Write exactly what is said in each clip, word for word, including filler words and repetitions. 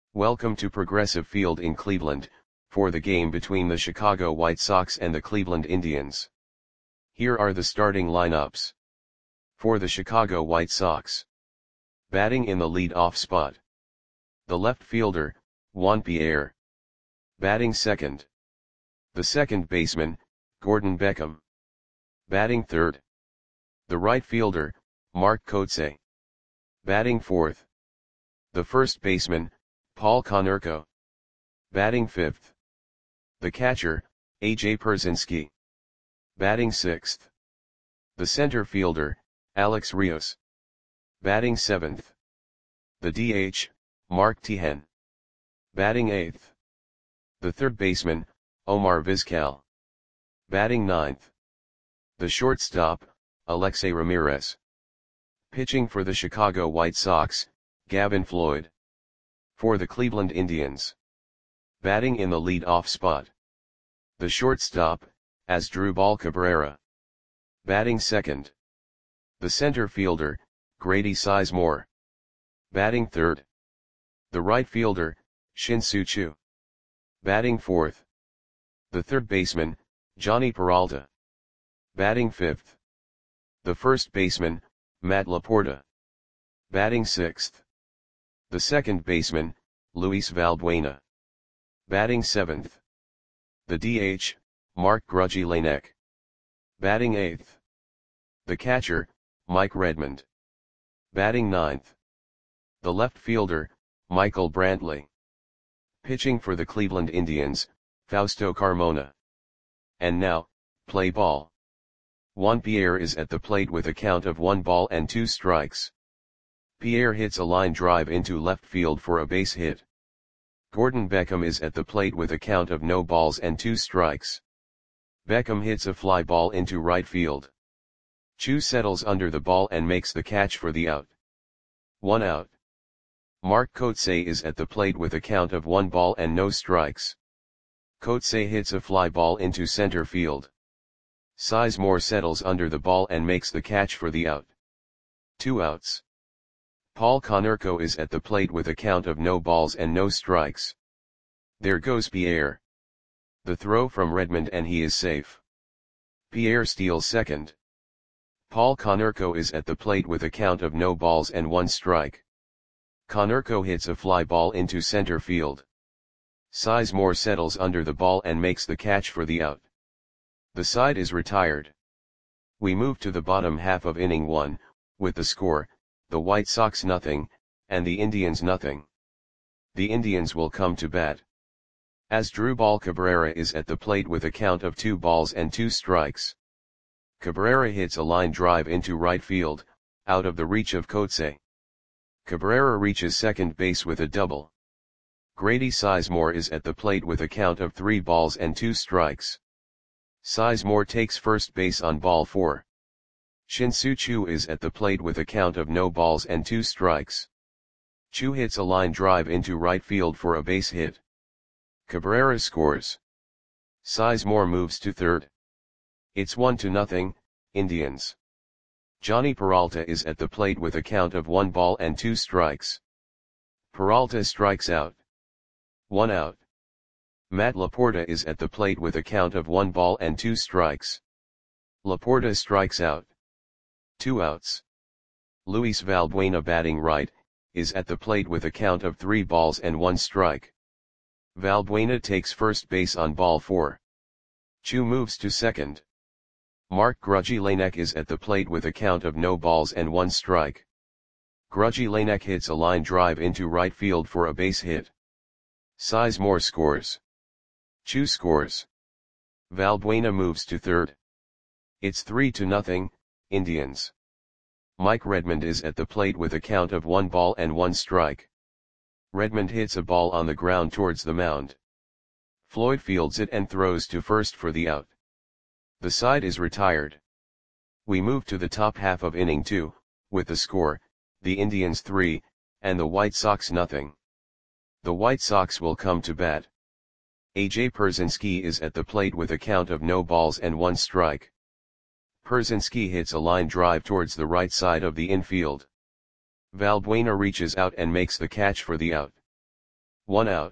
Welcome to Progressive Field in Cleveland, for the game between the Chicago White Sox and the Cleveland Indians. Here are the starting lineups. For the Chicago White Sox. Batting in the lead-off spot. The left fielder, Juan Pierre. Batting second. The second baseman, Gordon Beckham. Batting third. The right fielder, Mark Kotsay. Batting fourth. The first baseman, Paul Konerko. Batting fifth. The catcher, A J Pierzynski. Batting sixth. The center fielder, Alex Rios. Batting seventh. The D H, Mark Teahen. Batting eighth. The third baseman, Omar Vizquel. Batting ninth. The shortstop, Alexei Ramirez. Pitching for the Chicago White Sox, Gavin Floyd. For the Cleveland Indians. Batting in the lead-off spot. The shortstop, Asdrubal Cabrera. Batting second. The center fielder, Grady Sizemore. Batting third. The right fielder, Shin-Soo Choo. Batting fourth. The third baseman, Johnny Peralta. Batting fifth. The first baseman, Matt Laporta. Batting sixth. The second baseman, Luis Valbuena. Batting seventh. The D H, Mark Grudgy Lanek. Batting eighth. The catcher, Mike Redmond. Batting ninth. The left fielder, Michael Brantley. Pitching for the Cleveland Indians, Fausto Carmona. And now, play ball. Juan Pierre is at the plate with a count of one ball and two strikes. Pierre hits a line drive into left field for a base hit. Gordon Beckham is at the plate with a count of no balls and two strikes. Beckham hits a fly ball into right field. Choo settles under the ball and makes the catch for the out. One out. Mark Kotsay is at the plate with a count of one ball and no strikes. Kotsay hits a fly ball into center field. Sizemore settles under the ball and makes the catch for the out. Two outs. Paul Konerko is at the plate with a count of no balls and no strikes. There goes Pierre. The throw from Redmond and he is safe. Pierre steals second. Paul Konerko is at the plate with a count of no balls and one strike. Konerko hits a fly ball into center field. Sizemore settles under the ball and makes the catch for the out. The side is retired. We move to the bottom half of inning one, with the score, the White Sox nothing, and the Indians nothing. The Indians will come to bat. Asdrubal Cabrera is at the plate with a count of two balls and two strikes. Cabrera hits a line drive into right field, out of the reach of Kotsay. Cabrera reaches second base with a double. Grady Sizemore is at the plate with a count of three balls and two strikes. Sizemore takes first base on ball four. Shin-Soo Choo is at the plate with a count of no balls and two strikes. Choo hits a line drive into right field for a base hit. Cabrera scores. Sizemore moves to third. It's one to nothing, Indians. Johnny Peralta is at the plate with a count of one ball and two strikes. Peralta strikes out. One out. Matt Laporta is at the plate with a count of one ball and two strikes. Laporta strikes out. Two outs. Luis Valbuena, batting right, is at the plate with a count of three balls and one strike. Valbuena takes first base on ball four. Choo moves to second. Mark Grudgy Lanek is at the plate with a count of no balls and one strike. Grudgy Lanek hits a line drive into right field for a base hit. Sizemore scores. Choo scores. Valbuena moves to third. It's three to nothing, Indians. Mike Redmond is at the plate with a count of one ball and one strike. Redmond hits a ball on the ground towards the mound. Floyd fields it and throws to first for the out. The side is retired. We move to the top half of inning two, with the score, the Indians three, and the White Sox nothing. The White Sox will come to bat. A J Pierzynski is at the plate with a count of no balls and one strike. Pierzynski hits a line drive towards the right side of the infield. Valbuena reaches out and makes the catch for the out. one out.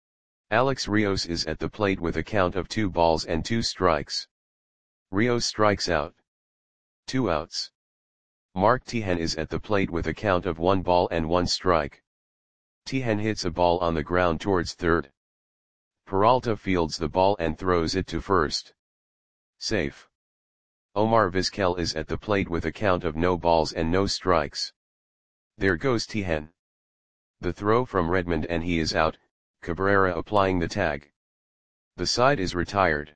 Alex Rios is at the plate with a count of two balls and two strikes. Rios strikes out. Two outs. Mark Tejan is at the plate with a count of one ball and one strike. Tejan hits a ball on the ground towards third. Peralta fields the ball and throws it to first. Safe. Omar Vizquel is at the plate with a count of no balls and no strikes. There goes Tejan. The throw from Redmond and he is out, Cabrera applying the tag. The side is retired.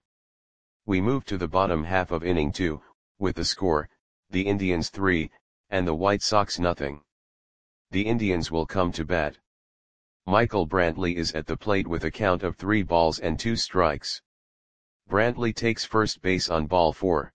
We move to the bottom half of inning two, with the score, the Indians three, and the White Sox nothing. The Indians will come to bat. Michael Brantley is at the plate with a count of three balls and two strikes. Brantley takes first base on ball four.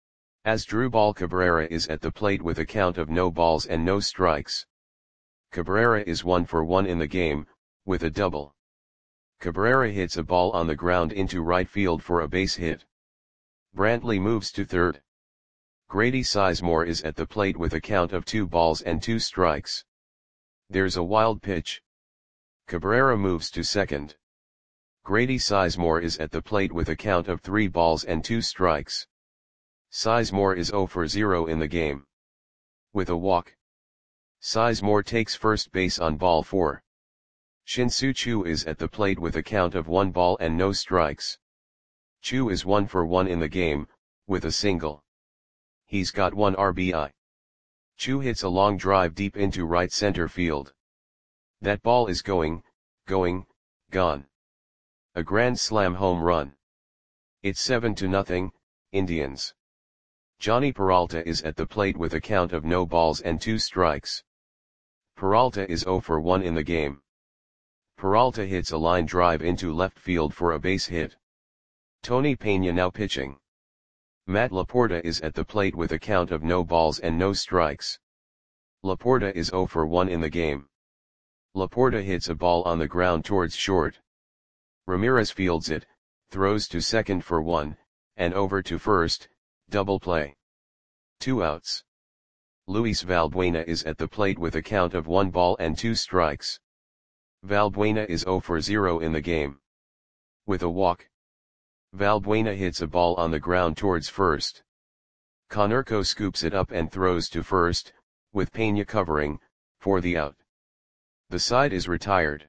Asdrubal Cabrera is at the plate with a count of no balls and no strikes. Cabrera is one for one in the game, with a double. Cabrera hits a ball on the ground into right field for a base hit. Brantley moves to third. Grady Sizemore is at the plate with a count of two balls and two strikes. There's a wild pitch. Cabrera moves to second. Grady Sizemore is at the plate with a count of three balls and two strikes. Sizemore is zero for zero in the game. With a walk. Sizemore takes first base on ball four. Shin-Soo Choo is at the plate with a count of one ball and no strikes. Choo is one for one in the game, with a single. He's got one R B I. Choo hits a long drive deep into right center field. That ball is going, going, gone. A grand slam home run. It's seven to nothing, Indians. Johnny Peralta is at the plate with a count of no balls and two strikes. Peralta is zero for one in the game. Peralta hits a line drive into left field for a base hit. Tony Peña now pitching. Matt Laporta is at the plate with a count of no balls and no strikes. Laporta is zero for one in the game. Laporta hits a ball on the ground towards short. Ramirez fields it, throws to second for one, and over to first, double play. Two outs. Luis Valbuena is at the plate with a count of one ball and two strikes. Valbuena is zero for zero in the game. With a walk. Valbuena hits a ball on the ground towards first. Konerko scoops it up and throws to first, with Peña covering, for the out. The side is retired.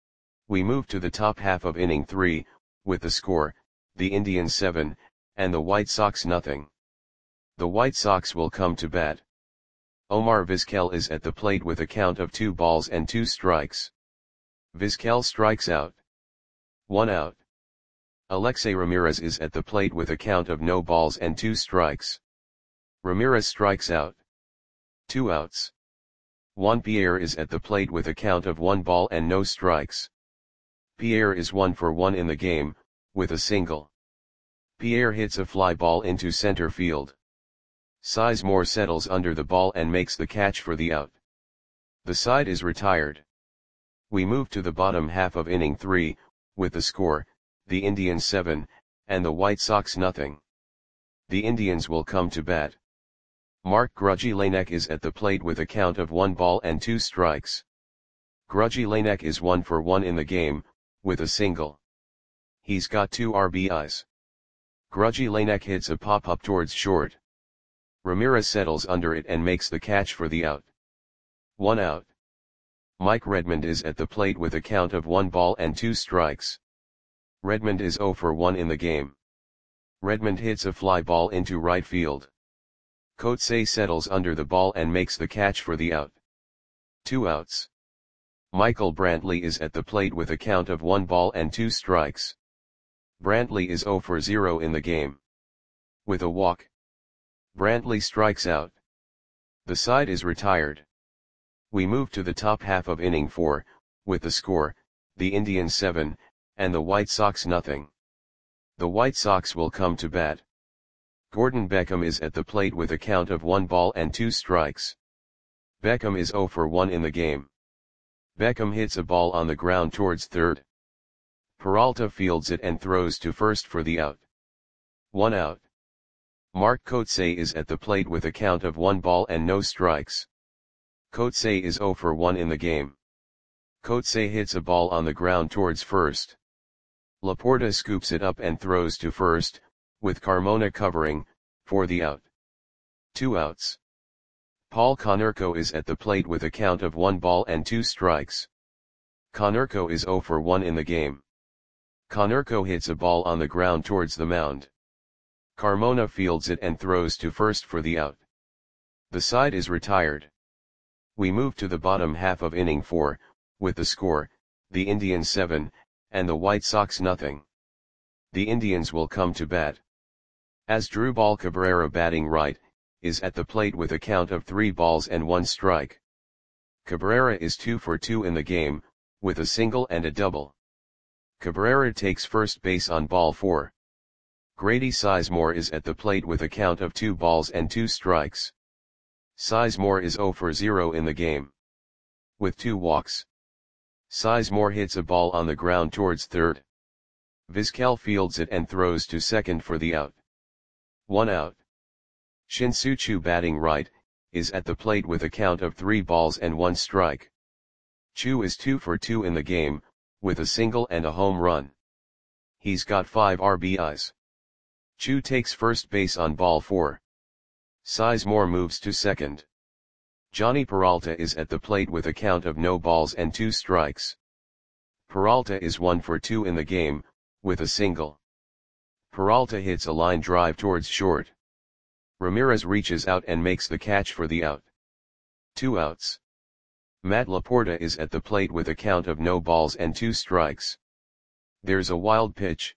We move to the top half of inning three, with the score, the Indians seven, and the White Sox nothing. The White Sox will come to bat. Omar Vizquel is at the plate with a count of two balls and two strikes. Vizquel strikes out. One out. Alexei Ramirez is at the plate with a count of no balls and two strikes. Ramirez strikes out. Two outs. Juan Pierre is at the plate with a count of one ball and no strikes. Pierre is one for one in the game, with a single. Pierre hits a fly ball into center field. Sizemore settles under the ball and makes the catch for the out. The side is retired. We move to the bottom half of inning three, with the score, the Indians seven, and the White Sox nothing. The Indians will come to bat. Mark Grudzielanek is at the plate with a count of one ball and two strikes. Grudzielanek is one for one in the game, with a single. He's got two R B Is. Grudzielanek hits a pop-up towards short. Ramirez settles under it and makes the catch for the out. One out. Mike Redmond is at the plate with a count of one ball and two strikes. Redmond is zero for one in the game. Redmond hits a fly ball into right field. Coetzee settles under the ball and makes the catch for the out. Two outs. Michael Brantley is at the plate with a count of one ball and two strikes. Brantley is zero for zero in the game. With a walk. Brantley strikes out. The side is retired. We move to the top half of inning four, with the score, the Indians seven, and the White Sox nothing. The White Sox will come to bat. Gordon Beckham is at the plate with a count of one ball and two strikes. Beckham is zero for one in the game. Beckham hits a ball on the ground towards third. Peralta fields it and throws to first for the out. One out. Mark Coetzee is at the plate with a count of one ball and no strikes. Coetzee is zero for one in the game. Coates hits a ball on the ground towards first. Laporta scoops it up and throws to first, with Carmona covering, for the out. Two outs. Paul Konerko is at the plate with a count of one ball and two strikes. Konerko is zero for one in the game. Konerko hits a ball on the ground towards the mound. Carmona fields it and throws to first for the out. The side is retired. We move to the bottom half of inning four, with the score, the Indians seven, and the White Sox nothing. The Indians will come to bat. Asdrubal Cabrera, batting right, is at the plate with a count of three balls and one strike. Cabrera is two for two in the game, with a single and a double. Cabrera takes first base on ball four. Grady Sizemore is at the plate with a count of two balls and two strikes. Sizemore is zero for zero in the game, with two walks. Sizemore hits a ball on the ground towards third. Vizquel fields it and throws to second for the out. One out. Shin-Soo Choo, batting right, is at the plate with a count of three balls and one strike. Choo is two for two in the game, with a single and a home run. He's got five R B Is. Choo takes first base on ball four. Sizemore moves to second. Johnny Peralta is at the plate with a count of no balls and two strikes. Peralta is one for two in the game, with a single. Peralta hits a line drive towards short. Ramirez reaches out and makes the catch for the out. Two outs. Matt Laporta is at the plate with a count of no balls and two strikes. There's a wild pitch.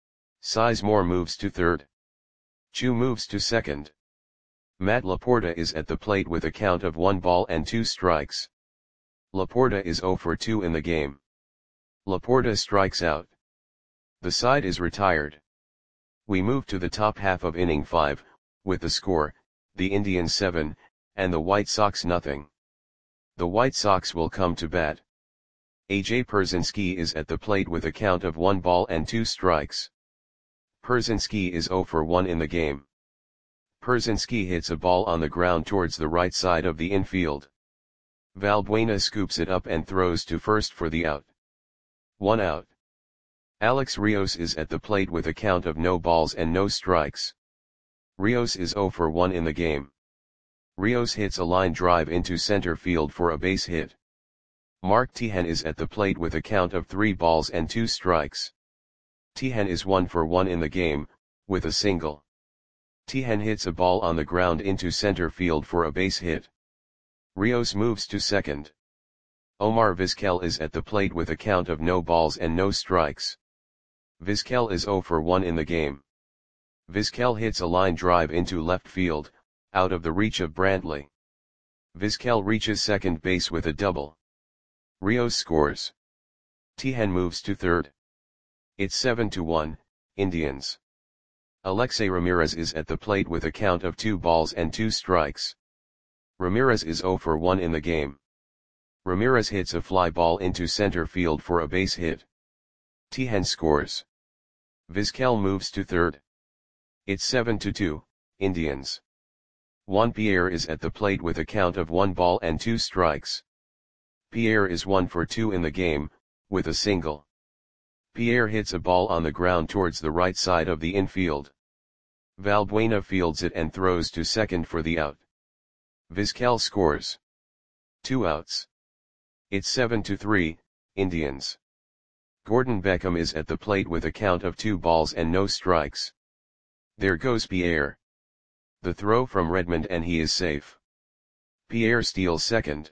Sizemore moves to third. Choo moves to second. Matt Laporta is at the plate with a count of one ball and two strikes. Laporta is zero for two in the game. Laporta strikes out. The side is retired. We move to the top half of inning five, with the score, the Indians seven, and the White Sox nothing. The White Sox will come to bat. A J Pierzynski is at the plate with a count of one ball and two strikes. Pierzynski is zero for one in the game. Pierzynski hits a ball on the ground towards the right side of the infield. Valbuena scoops it up and throws to first for the out. One out. Alex Rios is at the plate with a count of no balls and no strikes. Rios is zero for one in the game. Rios hits a line drive into center field for a base hit. Mark Tejan is at the plate with a count of three balls and two strikes. Tejan is one for one in the game, with a single. Tejan hits a ball on the ground into center field for a base hit. Rios moves to second. Omar Vizquel is at the plate with a count of no balls and no strikes. Vizquel is zero for one in the game. Vizquel hits a line drive into left field, out of the reach of Brantley. Vizquel reaches second base with a double. Rios scores. Tejan moves to third. It's seven to one, Indians. Alexei Ramirez is at the plate with a count of two balls and two strikes. Ramirez is zero for one in the game. Ramirez hits a fly ball into center field for a base hit. Tejan scores. Vizquel moves to third. It's seven to two, Indians. Juan Pierre is at the plate with a count of one ball and two strikes. Pierre is one for two in the game, with a single. Pierre hits a ball on the ground towards the right side of the infield. Valbuena fields it and throws to second for the out. Vizquel scores. Two outs. It's seven to three, Indians. Gordon Beckham is at the plate with a count of two balls and no strikes. There goes Pierre. The throw from Redmond and he is safe. Pierre steals second.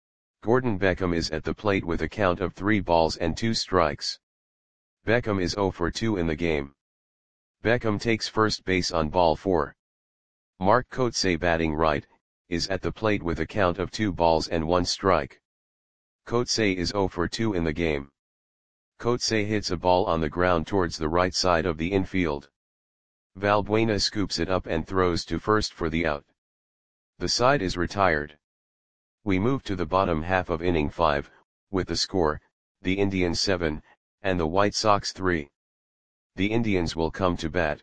Gordon Beckham is at the plate with a count of three balls and two strikes. Beckham is zero for two in the game. Beckham takes first base on ball four. Mark Coates, batting right, is at the plate with a count of two balls and one strike. Coates is zero for two in the game. Coates hits a ball on the ground towards the right side of the infield. Valbuena scoops it up and throws to first for the out. The side is retired. We move to the bottom half of inning five, with the score, the Indians seven, and the White Sox three. The Indians will come to bat.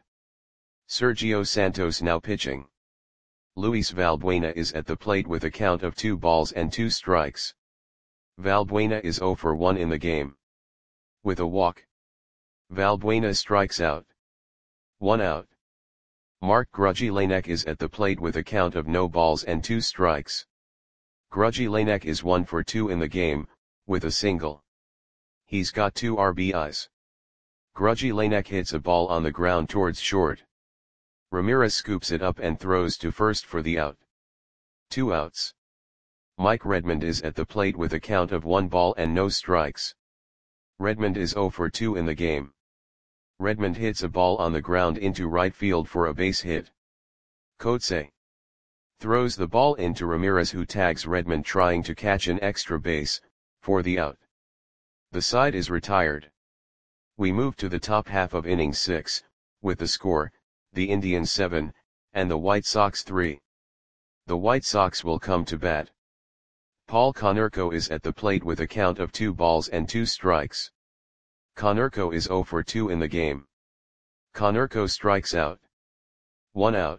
Sergio Santos now pitching. Luis Valbuena is at the plate with a count of two balls and two strikes. Valbuena is zero for one in the game. With a walk. Valbuena strikes out. One out. Mark Grujillanek is at the plate with a count of no balls and two strikes. Grujillanek is one for two in the game, with a single. He's got two R B Is. Grujillanek hits a ball on the ground towards short. Ramirez scoops it up and throws to first for the out. Two outs. Mike Redmond is at the plate with a count of one ball and no strikes. Redmond is zero for two in the game. Redmond hits a ball on the ground into right field for a base hit. Coetzee throws the ball into Ramirez, who tags Redmond trying to catch an extra base, for the out. The side is retired. We move to the top half of inning six, with the score, the Indians seven, and the White Sox three. The White Sox will come to bat. Paul Konerko is at the plate with a count of two balls and two strikes. Konerko is zero for two in the game. Konerko strikes out. One out.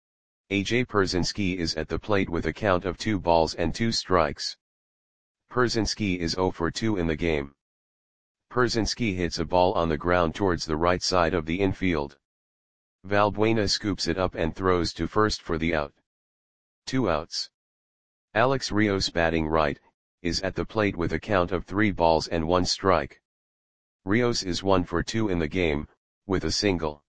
A J Pierzynski is at the plate with a count of two balls and two strikes. Pierzynski is zero for two in the game. Pierzynski hits a ball on the ground towards the right side of the infield. Valbuena scoops it up and throws to first for the out. Two outs. Alex Rios, batting right, is at the plate with a count of three balls and one strike. Rios is one for two in the game, with a single.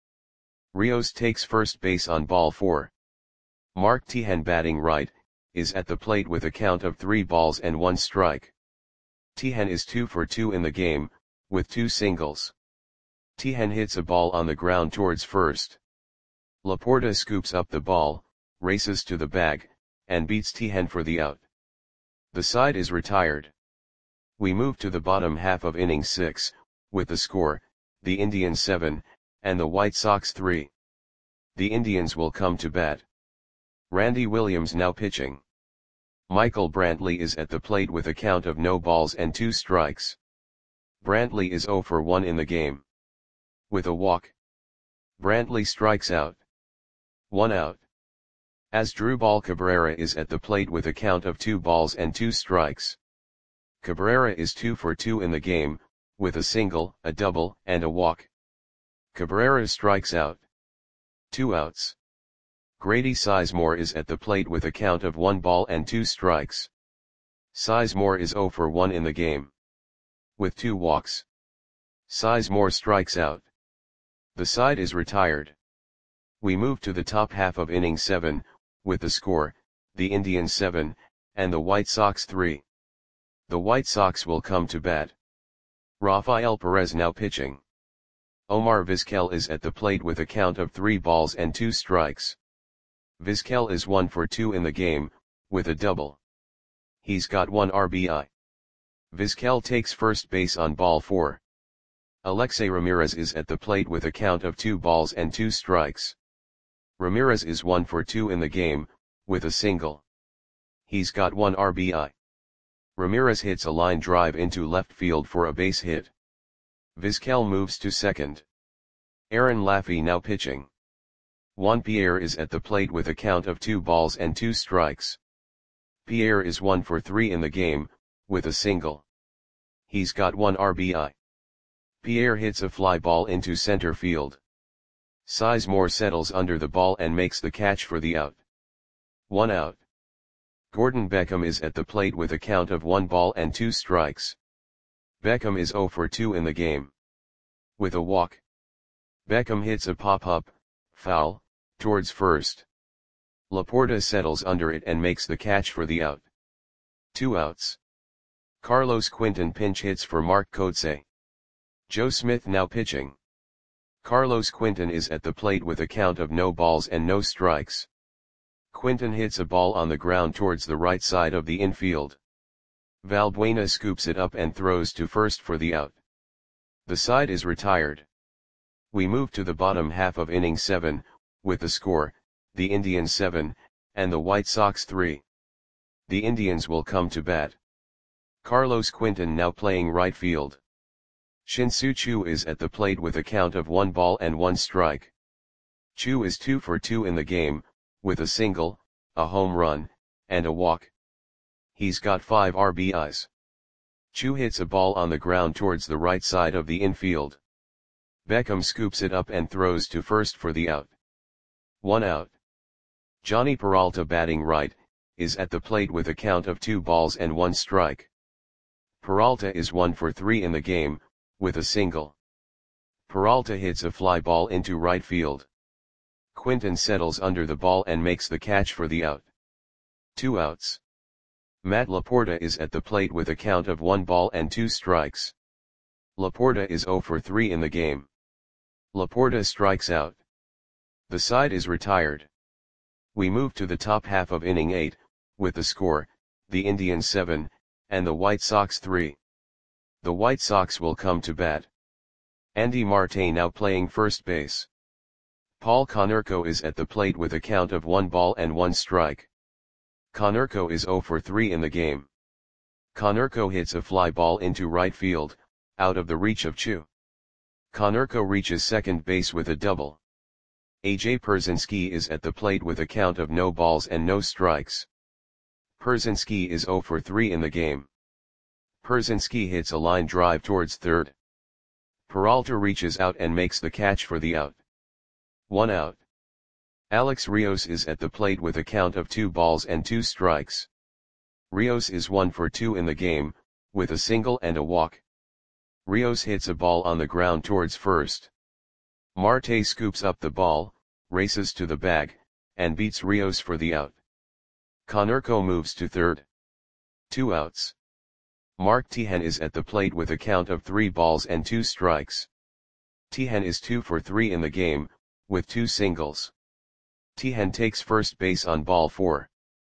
Rios takes first base on ball four. Mark Teahen, batting right, is at the plate with a count of three balls and one strike. Teahen is two for two in the game, with two singles. Teahen hits a ball on the ground towards first. Laporta scoops up the ball, races to the bag, and beats Teahen for the out. The side is retired. We move to the bottom half of inning six, with the score, the Indians seven, and the White Sox three. The Indians will come to bat. Randy Williams now pitching. Michael Brantley is at the plate with a count of no balls and two strikes. Brantley is zero for one in the game. With a walk. Brantley strikes out. One out. Asdrubal Cabrera is at the plate with a count of two balls and two strikes. Cabrera is two for two in the game, with a single, a double, and a walk. Cabrera strikes out. Two outs. Grady Sizemore is at the plate with a count of one ball and two strikes. Sizemore is zero for one in the game. With two walks. Sizemore strikes out. The side is retired. We move to the top half of inning seven, with the score, the Indians seven, and the White Sox three. The White Sox will come to bat. Rafael Perez now pitching. Omar Vizquel is at the plate with a count of three balls and two strikes. Vizquel is one for two in the game, with a double. He's got one R B I. Vizquel takes first base on ball four. Alexei Ramirez is at the plate with a count of two balls and two strikes. Ramirez is one for two in the game, with a single. He's got one R B I. Ramirez hits a line drive into left field for a base hit. Vizquel moves to second. Aaron Laffey now pitching. Juan Pierre is at the plate with a count of two balls and two strikes. Pierre is one for three in the game, with a single. He's got one R B I. Pierre hits a fly ball into center field. Sizemore settles under the ball and makes the catch for the out. One out. Gordon Beckham is at the plate with a count of one ball and two strikes. Beckham is zero for two in the game. With a walk. Beckham hits a pop-up, foul, towards first. Laporta settles under it and makes the catch for the out. Two outs. Carlos Quinton pinch hits for Mark Coetzee. Joe Smith now pitching. Carlos Quinton is at the plate with a count of no balls and no strikes. Quinton hits a ball on the ground towards the right side of the infield. Valbuena scoops it up and throws to first for the out. The side is retired. We move to the bottom half of inning seven, with the score, the Indians seven, and the White Sox three. The Indians will come to bat. Carlos Quinton now playing right field. Shin-Soo Choo is at the plate with a count of one ball and one strike. Choo is two for two in the game, with a single, a home run, and a walk. He's got five R B Is. Chu hits a ball on the ground towards the right side of the infield. Beckham scoops it up and throws to first for the out. One out. Johnny Peralta, batting right, is at the plate with a count of two balls and one strike. Peralta is one for three in the game, with a single. Peralta hits a fly ball into right field. Quinton settles under the ball and makes the catch for the out. Two outs. Matt Laporta is at the plate with a count of one ball and two strikes. Laporta is zero for three in the game. Laporta strikes out. The side is retired. We move to the top half of inning eight, with the score, the Indians seven, and the White Sox three. The White Sox will come to bat. Andy Marte now playing first base. Paul Konerko is at the plate with a count of one ball and one strike. Konerko is zero for three in the game. Konerko hits a fly ball into right field, out of the reach of Chu. Konerko reaches second base with a double. A J Pierzynski is at the plate with a count of no balls and no strikes. Pierzynski is zero for three in the game. Pierzynski hits a line drive towards third. Peralta reaches out and makes the catch for the out. One out. Alex Rios is at the plate with a count of two balls and two strikes. Rios is one for two in the game, with a single and a walk. Rios hits a ball on the ground towards first. Marte scoops up the ball, races to the bag, and beats Rios for the out. Konerko moves to third. Two outs. Mark Tejan is at the plate with a count of three balls and two strikes. Tejan is two for three in the game, with two singles. Tejan takes first base on ball four.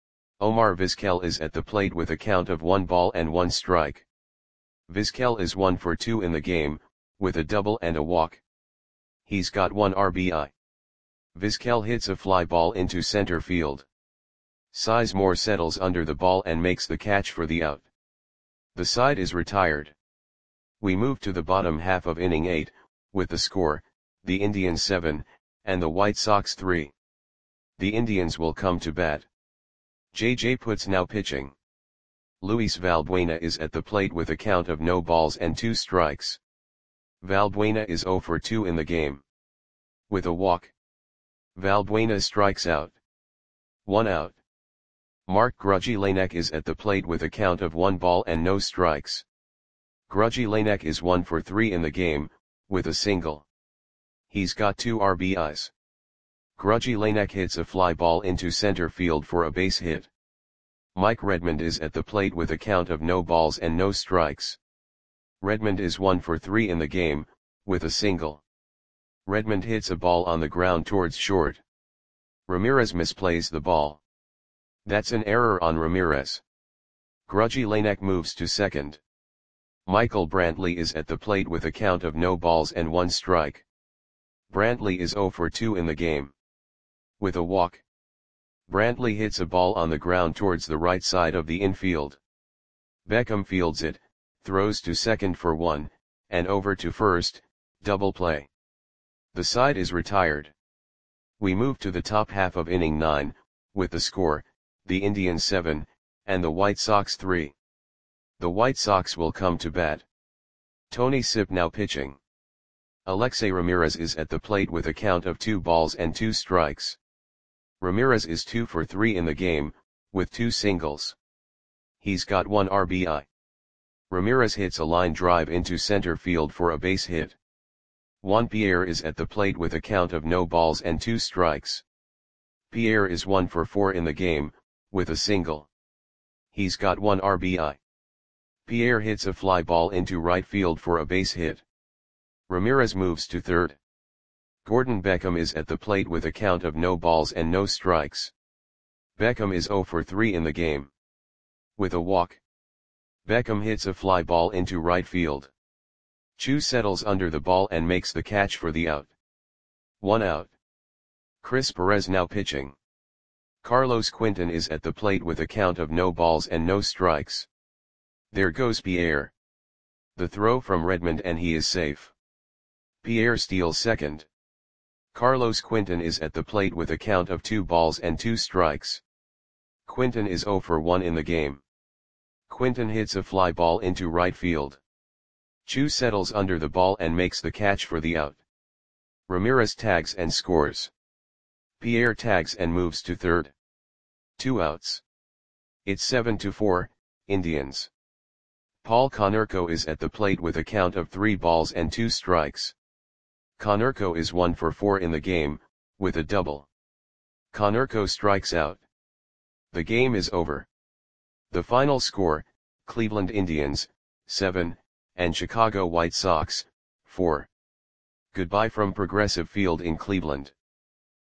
Omar Vizquel is at the plate with a count of one ball and one strike. Vizquel is one for two in the game, with a double and a walk. He's got one R B I. Vizquel hits a fly ball into center field. Sizemore settles under the ball and makes the catch for the out. The side is retired. We move to the bottom half of inning eight, with the score, the Indians seven, and the White Sox three. The Indians will come to bat. J J Putz now pitching. Luis Valbuena is at the plate with a count of no balls and two strikes. Valbuena is zero for two in the game. With a walk. Valbuena strikes out. One out. Mark Grudzielanek is at the plate with a count of one ball and no strikes. Grudzielanek is one for three in the game, with a single. He's got two R B Is. Grudzielanek hits a fly ball into center field for a base hit. Mike Redmond is at the plate with a count of no balls and no strikes. Redmond is one for three in the game, with a single. Redmond hits a ball on the ground towards short. Ramirez misplays the ball. That's an error on Ramirez. Grudzielanek moves to second. Michael Brantley is at the plate with a count of no balls and one strike. Brantley is zero for two in the game. With a walk. Brantley hits a ball on the ground towards the right side of the infield. Beckham fields it, throws to second for one, and over to first, double play. The side is retired. We move to the top half of inning nine, with the score, the Indians seven, and the White Sox three. The White Sox will come to bat. Tony Sipp now pitching. Alexei Ramirez is at the plate with a count of two balls and two strikes. Ramirez is two for three in the game, with two singles. He's got one R B I. Ramirez hits a line drive into center field for a base hit. Juan Pierre is at the plate with a count of no balls and two strikes. Pierre is one for four in the game, with a single. He's got one R B I. Pierre hits a fly ball into right field for a base hit. Ramirez moves to third. Gordon Beckham is at the plate with a count of no balls and no strikes. Beckham is zero for three in the game. With a walk. Beckham hits a fly ball into right field. Chu settles under the ball and makes the catch for the out. One out. Chris Perez now pitching. Carlos Quinton is at the plate with a count of no balls and no strikes. There goes Pierre. The throw from Redmond and he is safe. Pierre steals second. Carlos Quinton is at the plate with a count of two balls and two strikes. Quinton is zero for one in the game. Quinton hits a fly ball into right field. Chu settles under the ball and makes the catch for the out. Ramirez tags and scores. Pierre tags and moves to third. Two outs. It's seven to four, Indians. Paul Konerko is at the plate with a count of three balls and two strikes. Konerko is one for four in the game, with a double. Konerko strikes out. The game is over. The final score, Cleveland Indians, seven, and Chicago White Sox, four. Goodbye from Progressive Field in Cleveland.